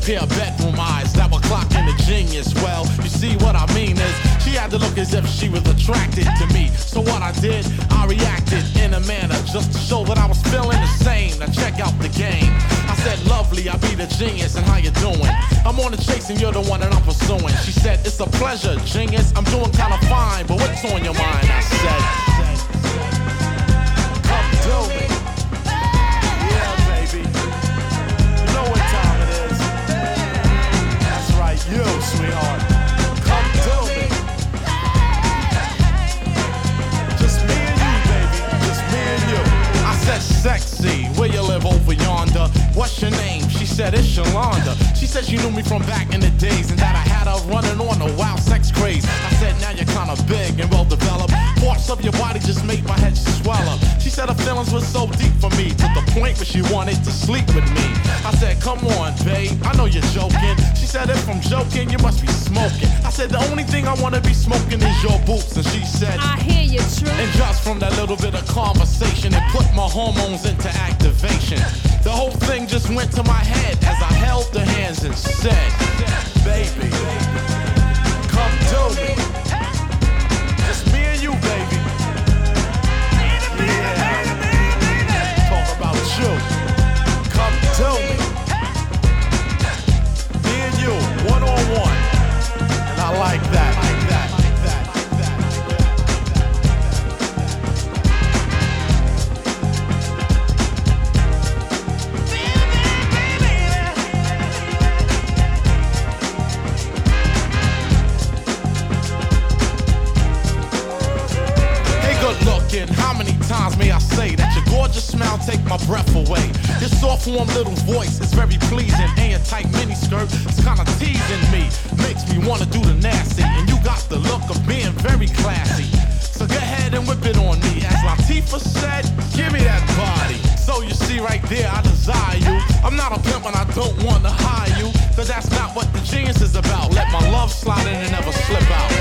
pair of bedroom eyes that were clocking the genius. Well, you see what I mean is, she had to look as if she was attracted to me. So what I did, I reacted in a manner just to show that I was feeling the same. Now check out the game. I said, lovely, I be the genius, and how you doing? I'm on the chase and you're the one that I'm pursuing. She said, it's a pleasure, genius. I'm doing kinda fine, but what's on your mind? I said, come to me. Yeah, baby. You know what time it is. That's right, you, sweetheart. Come to me. Just me and you, baby. Just me and you. I said, sexy, where you live over yonder? What's your name? She said, it's Shalonda. She said she knew me from back in the days and that I had her running on a wild sex craze. I said, now you're kinda big and well developed. Parts of your body just make my head swell up. She said her feelings were so deep for me, to the point where she wanted to sleep with me. I said, come on, babe, I know you're joking. She said, if I'm joking, you must be smoking. I said, the only thing I wanna be smoking is your boots. And she said, I hear you, true. and just from that little bit of conversation, it put my hormones into activation. The whole thing just went to my head as I held the hands and said, baby, come to me. Just me and you, baby. Yeah. Talk about you. Come to me. Me and you, one-on-one. And I like that. How many times may I say that your gorgeous smile take my breath away? Your soft, warm little voice is very pleasing, and your tight miniskirt is kinda teasing me. Makes me wanna do the nasty, and you got the look of being very classy. So go ahead and whip it on me. As Latifah said, give me that body. So you see right there, I desire you. I'm not a pimp and I don't wanna hire you, cause that's not what the genius is about. Let my love slide in and never slip out.